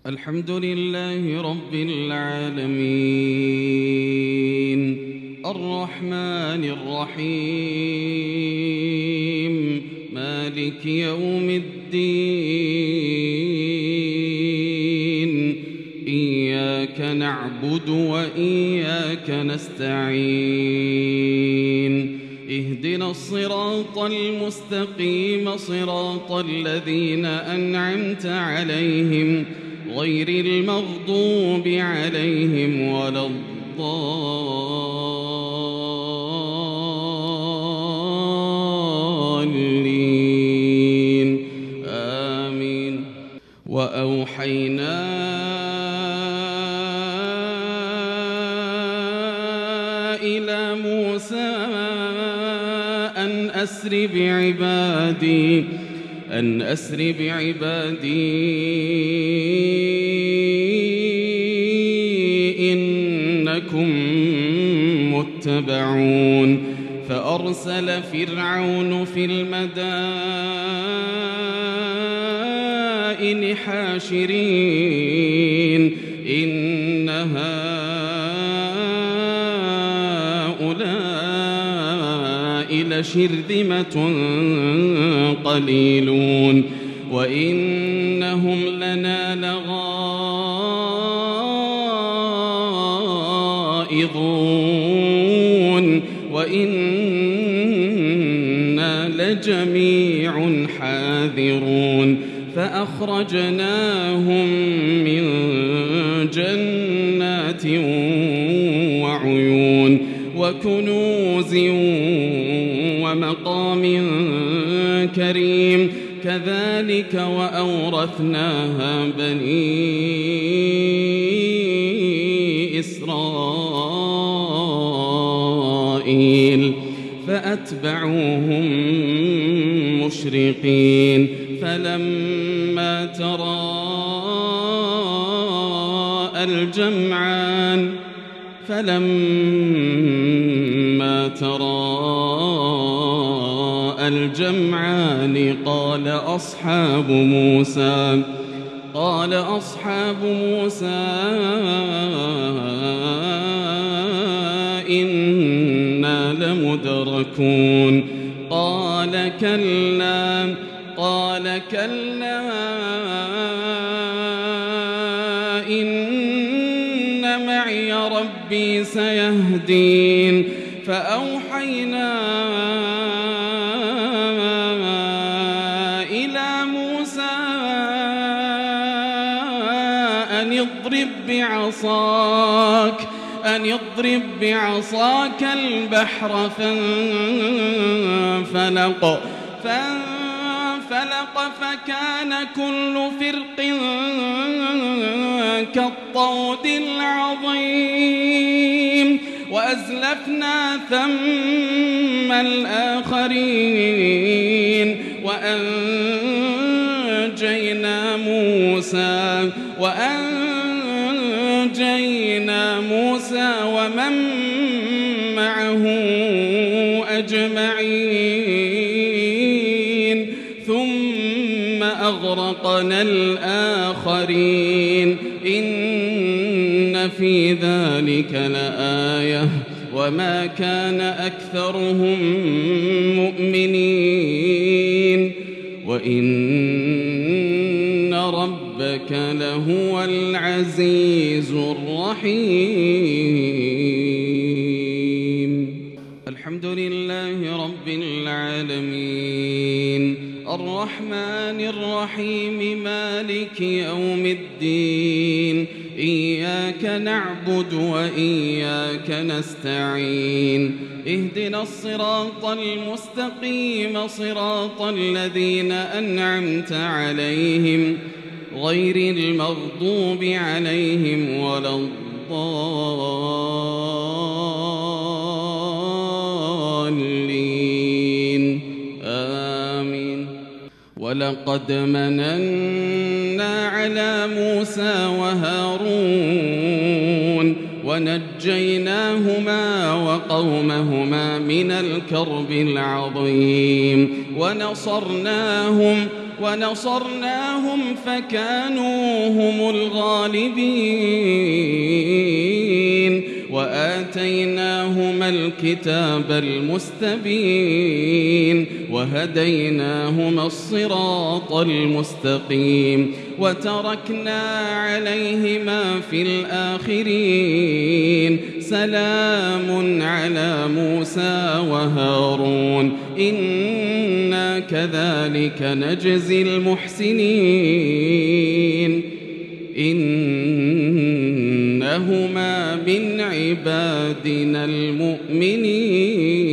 الحمد لله رب العالمين الرحمن الرحيم مالك يوم الدين إياك نعبد وإياك نستعين اهدنا الصراط المستقيم صراط الذين أنعمت عليهم غير المغضوب عليهم ولا الضالين آمين. وأوحينا إلى موسى أن أسر بعبادي إنكم متبعون فأرسل فرعون في المدائن حاشرين إن هؤلاء لشرذمة قليلون وإنهم لنا لغائظون وإنا لجميع حاذرون فأخرجناهم من جنات وعيون وكنوز ومقام كريم كذلك وأورثناها بني إسرائيل فأتبعوهم مشرقين فلما تراءى الجمعان قال أصحاب موسى إنا لمدركون قال كلا إن معي ربي سيهدين فأوحينا إلى موسى أن اضرب بعصاك البحر فانفلق فكان كل فرق كالطود العظيم وأزلفنا ثم الآخرين وأنجينا موسى ومن معه أجمعين ثم أغرقنا الآخرين إن في ذلك لآية وما كان أكثرهم مؤمنين وإن ربك لهو العزيز الرحيم. الحمد لله رب العالمين الرحمن الرحيم مالك يوم الدين إياك نعبد وإياك نستعين اهدنا الصراط المستقيم صراط الذين أنعمت عليهم غير المغضوب عليهم ولا الضالين آمين. ولقد مننا على موسى وهارون ونجيناهما وقومهما من الكرب العظيم ونصرناهم فكانوا هم الغالبين وآتيناهما الكتاب المستبين وهديناهما الصراط المستقيم وتركنا عليهما في الآخرين سلام على موسى وهارون إنا كذلك نجزي المحسنين إنهما من عبادنا المؤمنين